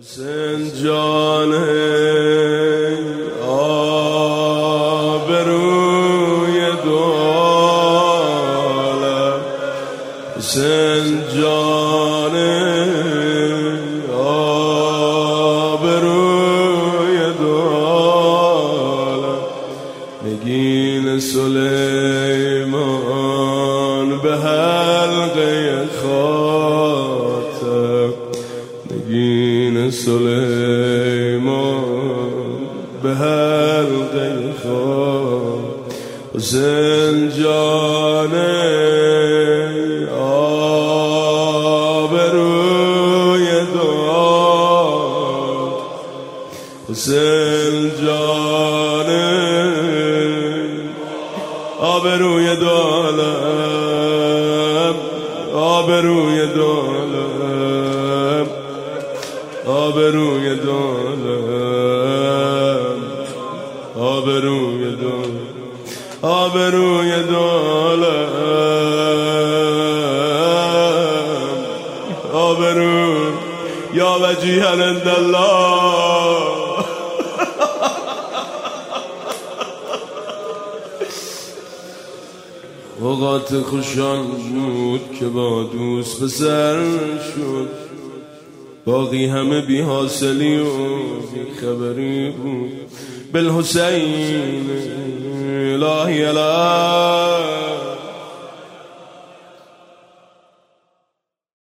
زنجانه آبروی دولت، زنجانه آبروی دولت، نگین سلیمان به حلقه خاطر، نگین سلیمان به حلقه خاطر، زنجانه آبروی دولت، زنجانه آبروی دولت، آبروی دولت، آبروی دولت، آبروی دولت، آبروی دولت، آبروی یا وجیها عند الله. اوقات خوشان بود که با دوست به سر شد، باقی همه بی حاصلی و بی خبری بود. بالحسین الهی علی